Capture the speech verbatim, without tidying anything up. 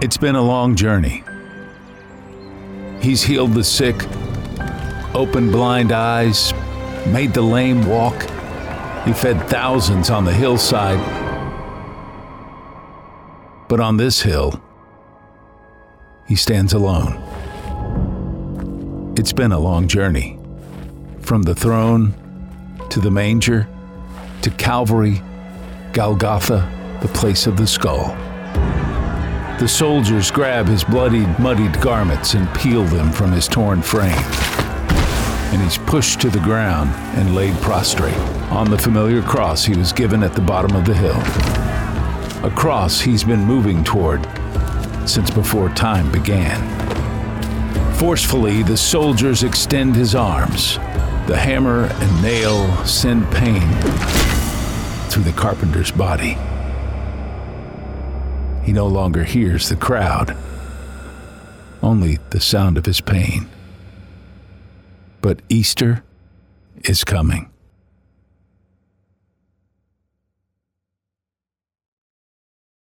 It's been a long journey. He's healed the sick, opened blind eyes, made the lame walk. He fed thousands on the hillside. But on this hill, he stands alone. It's been a long journey. From the throne, to the manger, to Calvary, Golgotha, the place of the skull. The soldiers grab his bloodied, muddied garments and peel them from his torn frame. And he's pushed to the ground and laid prostrate on the familiar cross he was given at the bottom of the hill. A cross he's been moving toward since before time began. Forcefully, the soldiers extend his arms. The hammer and nail send pain through the carpenter's body. He no longer hears the crowd, only the sound of his pain. But Easter is coming.